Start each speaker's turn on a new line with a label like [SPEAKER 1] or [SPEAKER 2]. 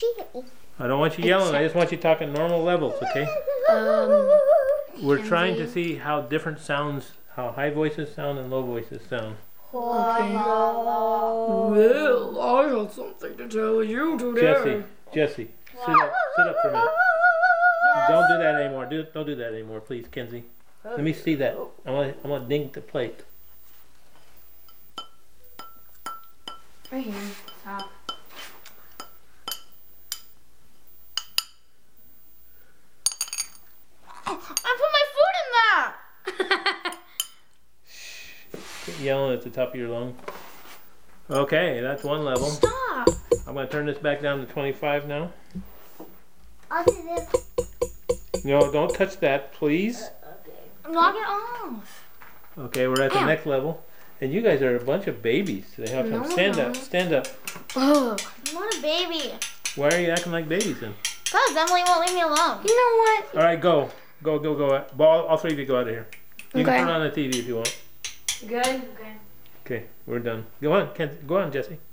[SPEAKER 1] I don't want you yelling. I just want you talking normal levels, okay? We're trying to see how different sounds, how high voices sound and low voices sound.
[SPEAKER 2] Okay. Well, I have something to tell you today.
[SPEAKER 1] Jesse, sit up for a minute. Don't do that anymore. Don't do that anymore, please, Kenzie. Let me see that. I'm gonna ding the plate.
[SPEAKER 3] Right here. Stop. I put my food in that!
[SPEAKER 1] Quit yelling at the top of your lung. Okay, that's one level.
[SPEAKER 3] Stop!
[SPEAKER 1] I'm gonna turn this back down to 25 now.
[SPEAKER 4] I'll do this.
[SPEAKER 1] No, don't touch that, please.
[SPEAKER 3] Knock it off.
[SPEAKER 1] Okay, we're at the next level. And you guys are a bunch of babies. They have
[SPEAKER 3] No,
[SPEAKER 1] some. Stand
[SPEAKER 3] no.
[SPEAKER 1] up, stand up.
[SPEAKER 3] Ugh. I'm not a baby.
[SPEAKER 1] Why are you acting like babies then?
[SPEAKER 3] Because Emily won't leave me alone. You know what?
[SPEAKER 1] All right, go. Go. All three of you go out of here. You
[SPEAKER 3] Okay.
[SPEAKER 1] can turn on the TV if you want.
[SPEAKER 3] Good? Okay.
[SPEAKER 1] Okay, we're done. Go on, Jesse.